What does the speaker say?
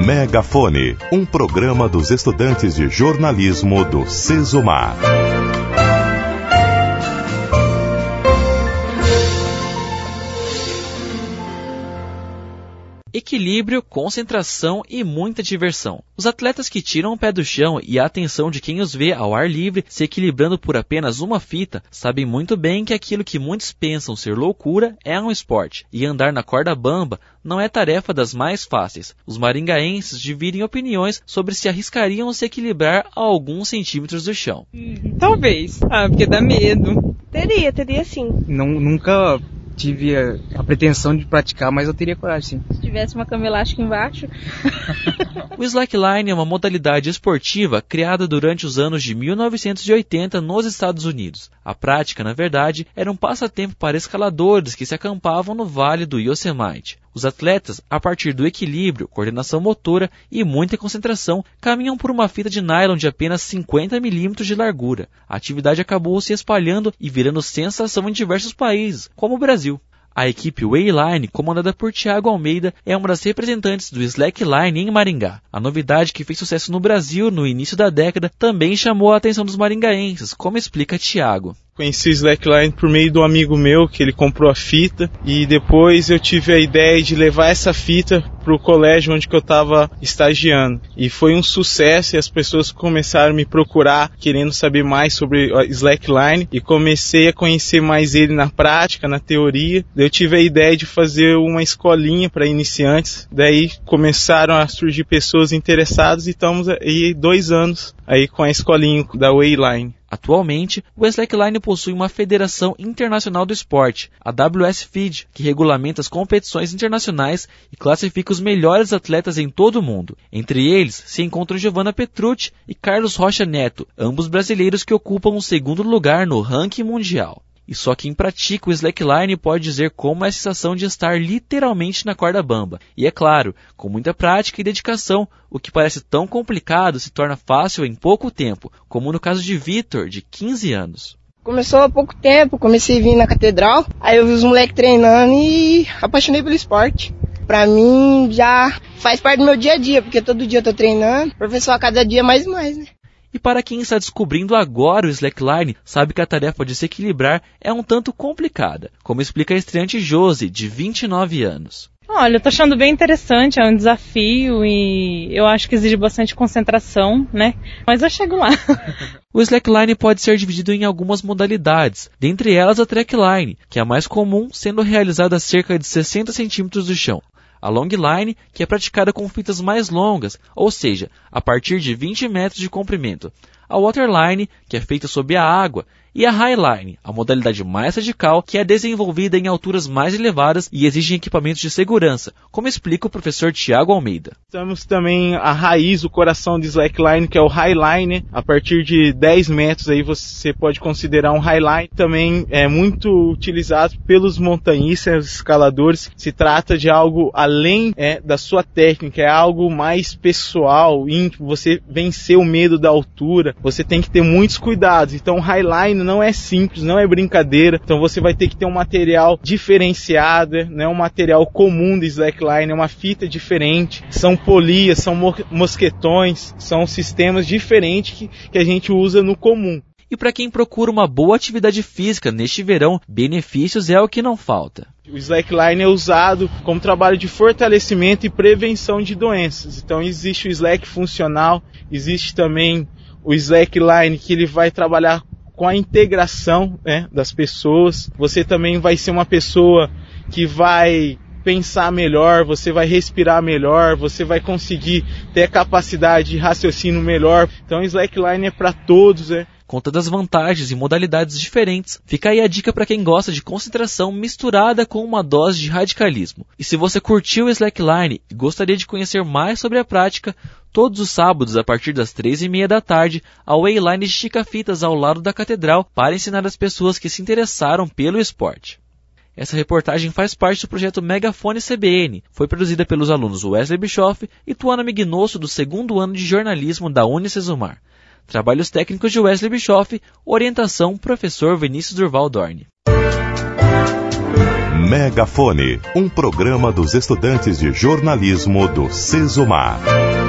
Megafone, um programa dos estudantes de jornalismo do Sesumar. Equilíbrio, concentração e muita diversão. Os atletas que tiram o pé do chão e a atenção de quem os vê ao ar livre se equilibrando por apenas uma fita sabem muito bem que aquilo que muitos pensam ser loucura é um esporte, e andar na corda bamba não é tarefa das mais fáceis. Os maringaenses dividem opiniões sobre se arriscariam se equilibrar a alguns centímetros do chão. Talvez, porque dá medo. Teria sim. Nunca tive a pretensão de praticar, mas eu teria coragem, sim. Se tivesse uma cama elástica embaixo. O slackline é uma modalidade esportiva criada durante os anos de 1980 nos Estados Unidos. A prática, na verdade, era um passatempo para escaladores que se acampavam no Vale do Yosemite. Os atletas, a partir do equilíbrio, coordenação motora e muita concentração, caminham por uma fita de nylon de apenas 50 milímetros de largura. A atividade acabou se espalhando e virando sensação em diversos países, como o Brasil. A equipe Wayline, comandada por Thiago Almeida, é uma das representantes do slackline em Maringá. A novidade que fez sucesso no Brasil no início da década também chamou a atenção dos maringaenses, como explica Thiago. Conheci o slackline por meio de um amigo meu, que ele comprou a fita, e depois eu tive a ideia de levar essa fita para o colégio onde que eu estava estagiando. E foi um sucesso, e as pessoas começaram a me procurar, querendo saber mais sobre o slackline, e comecei a conhecer mais ele na prática, na teoria. Eu tive a ideia de fazer uma escolinha para iniciantes, daí começaram a surgir pessoas interessadas, e estamos aí 2 anos aí com a escolinha da Wayline. Atualmente, o slackline possui uma federação internacional do esporte, a WSFID, que regulamenta as competições internacionais e classifica os melhores atletas em todo o mundo. Entre eles se encontram Giovanna Petrucci e Carlos Rocha Neto, ambos brasileiros que ocupam o 2º lugar no ranking mundial. E só quem pratica o slackline pode dizer como é a sensação de estar literalmente na corda bamba. E é claro, com muita prática e dedicação, o que parece tão complicado se torna fácil em pouco tempo, como no caso de Vitor, de 15 anos. Começou há pouco tempo, comecei a vir na catedral, aí eu vi os moleques treinando e apaixonei pelo esporte. Pra mim já faz parte do meu dia a dia, porque todo dia eu tô treinando, professor a cada dia mais e mais, né? E para quem está descobrindo agora o slackline, sabe que a tarefa de se equilibrar é um tanto complicada, como explica a estreante Josi, de 29 anos. Olha, eu tô achando bem interessante, é um desafio e eu acho que exige bastante concentração, né? Mas eu chego lá. O slackline pode ser dividido em algumas modalidades, dentre elas a trackline, que é a mais comum, sendo realizada a cerca de 60 centímetros do chão. A longline, que é praticada com fitas mais longas, ou seja, a partir de 20 metros de comprimento. A waterline, que é feita sob a água, e a highline, a modalidade mais radical, que é desenvolvida em alturas mais elevadas e exige equipamentos de segurança, como explica o professor Thiago Almeida. Temos também a raiz, o coração do slackline, que é o highline. A partir de 10 metros aí você pode considerar um highline. Também é muito utilizado pelos montanhistas, escaladores. Se trata de algo além da sua técnica, é algo mais pessoal, íntimo. Você vencer o medo da altura, você tem que ter muitos cuidados. Então o highline não é simples, não é brincadeira. Então você vai ter que ter um material diferenciado, não é um material comum do slackline, é uma fita diferente. São polias, são mosquetões, são sistemas diferentes que a gente usa no comum. E para quem procura uma boa atividade física neste verão, benefícios é o que não falta. O slackline é usado como trabalho de fortalecimento e prevenção de doenças. Então existe o slack funcional, existe também o slackline que ele vai trabalhar com a integração, das pessoas. Você também vai ser uma pessoa que vai pensar melhor, você vai respirar melhor, você vai conseguir ter a capacidade de raciocínio melhor. Então o slackline é para todos, Com todas as vantagens e modalidades diferentes, fica aí a dica para quem gosta de concentração misturada com uma dose de radicalismo. E se você curtiu o slackline e gostaria de conhecer mais sobre a prática, todos os sábados, a partir das 3h30 da tarde, a Wayline estica fitas ao lado da catedral para ensinar as pessoas que se interessaram pelo esporte. Essa reportagem faz parte do projeto Megafone CBN. Foi produzida pelos alunos Wesley Bischoff e Tuana Mignosso do 2º ano de jornalismo da Unisesumar. Trabalhos técnicos de Wesley Bischoff, orientação professor Vinícius Durval Dorne. Megafone, um programa dos estudantes de jornalismo do Sesomar.